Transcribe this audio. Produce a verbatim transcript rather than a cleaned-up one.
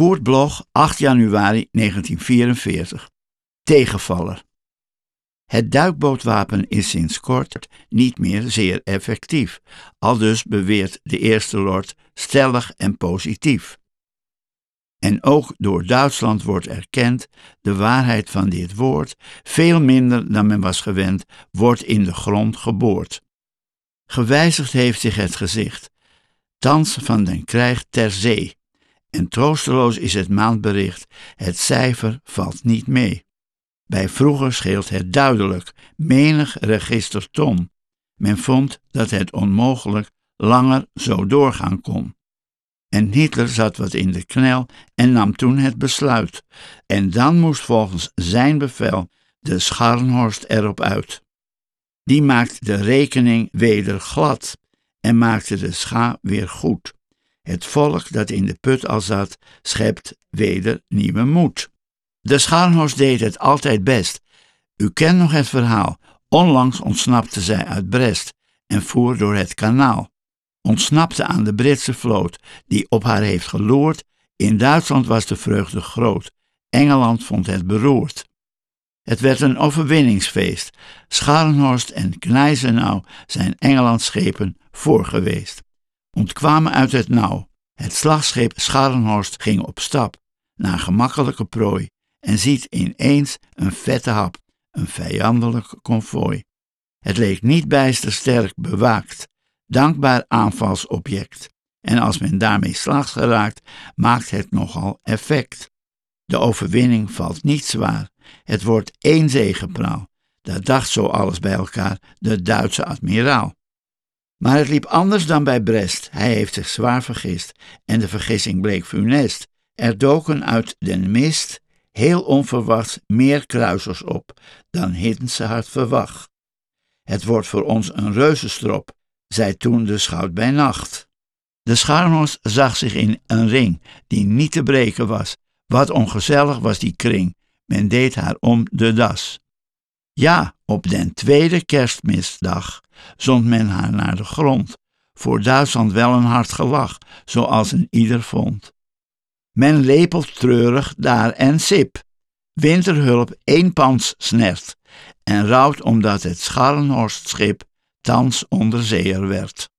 Koert Bloch, acht januari negentien vierenveertig. Tegenvaller. Het duikbootwapen is sinds kort niet meer zeer effectief, aldus beweert de eerste lord stellig en positief. En ook door Duitsland wordt erkend, de waarheid van dit woord, veel minder dan men was gewend, wordt in de grond geboord. Gewijzigd heeft zich het gezicht, thans van den krijg ter zee, en troosteloos is het maandbericht, het cijfer valt niet mee. Bij vroeger scheelt het duidelijk, menig registerton. Men vond dat het onmogelijk langer zo doorgaan kon. En Hitler zat wat in de knel en nam toen het besluit. En dan moest volgens zijn bevel de Scharnhorst erop uit. Die maakt de rekening weder glad en maakte de scha weer goed. Het volk dat in de put al zat, schept weder nieuwe moed. De Scharnhorst deed het altijd best. U kent nog het verhaal. Onlangs ontsnapte zij uit Brest en voer door het kanaal. Ontsnapte aan de Britse vloot, die op haar heeft geloerd. In Duitsland was de vreugde groot. Engeland vond het beroerd. Het werd een overwinningsfeest. Scharnhorst en Gneisenau zijn Engelands schepen voor geweest. Ontkwamen uit het nauw. Het slagschip Scharnhorst ging op stap naar gemakkelijke prooi en ziet ineens een vette hap, een vijandelijk konvooi. Het leek niet bijster sterk bewaakt, dankbaar aanvalsobject. En als men daarmee slaags geraakt, maakt het nogal effect. De overwinning valt niet zwaar, het wordt één zegepraal. Dat dacht zo alles bij elkaar de Duitse admiraal. Maar het liep anders dan bij Brest, hij heeft zich zwaar vergist, en de vergissing bleek funest. Er doken uit den mist, heel onverwachts, meer kruisers op, dan Hittense had verwacht. Het wordt voor ons een reuzenstrop, zei toen de schout bij nacht. De Scharnhorst zag zich in een ring, die niet te breken was. Wat ongezellig was die kring, men deed haar om de das. Ja, op den tweede kerstmisdag zond men haar naar de grond, voor Duitsland wel een hard gelach, zoals een ieder vond. Men lepelt treurig daar en sip, winterhulp één pans snert, en rouwt omdat het Scharnhorstschip thans onderzeeër werd.